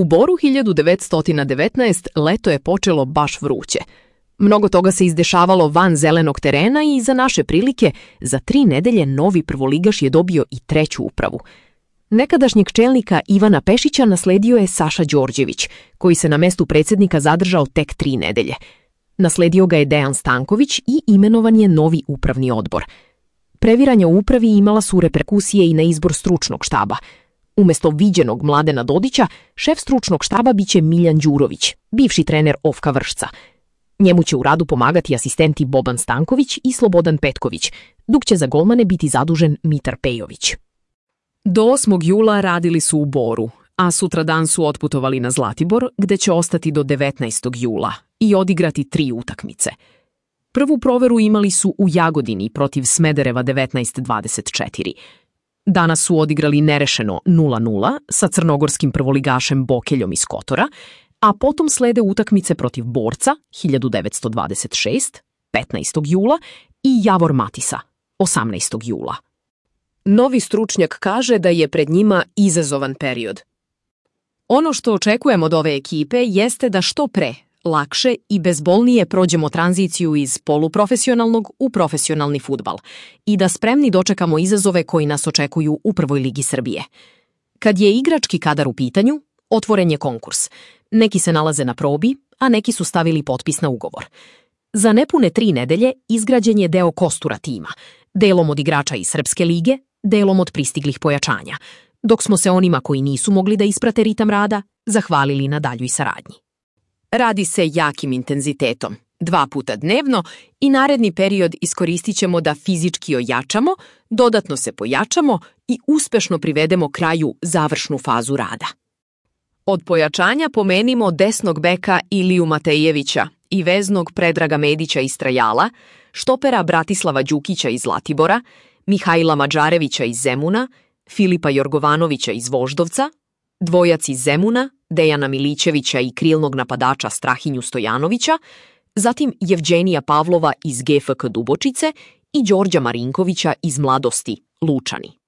U Boru 1919 leto je počelo baš vruće. Mnogo toga se izdešavalo van zelenog terena i za naše prilike za 3 nedelje novi prvoligaš je dobio i 3. upravu. Nekadašnjeg čelnika Ivana Pešića nasledio je Saša Đorđević, koji se na mestu predsjednika zadržao tek 3 nedelje. Nasledio ga je Dejan Stanković i imenovan je novi upravni odbor. Previranja u upravi imala su reperkusije i na izbor stručnog štaba. Umesto viđenog Mladena Dodića, šef stručnog štaba biće Miljan Đurović, bivši trener Ofka Vršca. Njemu će u radu pomagati asistenti Boban Stanković i Slobodan Petković, dok će za golmane biti zadužen Mitar Pejović. Do 8. jula radili su u Boru, a sutradan su otputovali na Zlatibor, gde će ostati do 19. jula i odigrati 3 utakmice. Prvu proveru imali su u Jagodini protiv Smedereva 19-24. Danas su odigrali nerešeno 0-0 sa crnogorskim prvoligašem Bokeljom iz Kotora, a potom slede utakmice protiv Borca 1926, 15. jula i Javor Matisa 18. jula. Novi stručnjak kaže da je pred njima izazovan period. Ono što očekujemo od ove ekipe jeste da što pre, lakše i bezbolnije prođemo tranziciju iz poluprofesionalnog u profesionalni fudbal i da spremni dočekamo izazove koji nas očekuju u Prvoj ligi Srbije. Kad je igrački kadar u pitanju, otvoren je konkurs. Neki se nalaze na probi, a neki su stavili potpis na ugovor. Za nepune 3 nedelje izgrađen je deo kostura tima, delom od igrača iz Srpske lige, delom od pristiglih pojačanja, dok smo se onima koji nisu mogli da isprate ritam rada zahvalili na daljoj saradnji. Radi se jakim intenzitetom, 2 puta dnevno i naredni period iskoristit ćemo da fizički ojačamo, dodatno se pojačamo i uspešno privedemo kraju završnu fazu rada. Od pojačanja pomenimo desnog beka Iliju Matejevića i veznog Predraga Medića iz Trajala, štopera Bratislava Đukića iz Zlatibora, Mihajla Mađarevića iz Zemuna, Filipa Jorgovanovića iz Voždovca, dvojac iz Zemuna, Dejana Milićevića i krilnog napadača Strahinju Stojanovića, zatim Jevđenija Pavlova iz GFK Dubočice i Đorđa Marinkovića iz Mladosti, Lučani.